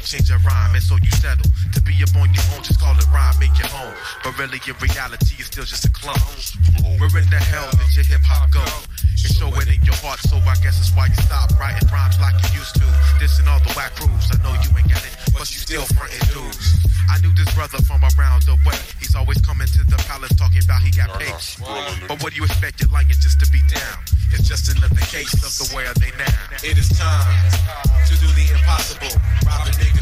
change your rhyme, and so you settle. To be up on your own, just call it rhyme, make your home. But really, in reality, you're still just a clone. Where in the hell did your hip-hop go? And show it in your heart, so I guess that's why you stop writing rhymes like you used to. Dissing all the whack crews, I know you ain't got it, but you still frontin' dudes. I knew this brother from around the way. He's always coming to the palace talking about he got paid. But what do you expect your lion just to be down? It's just another case of the way they now. It is time to do the impossible. Robbing niggas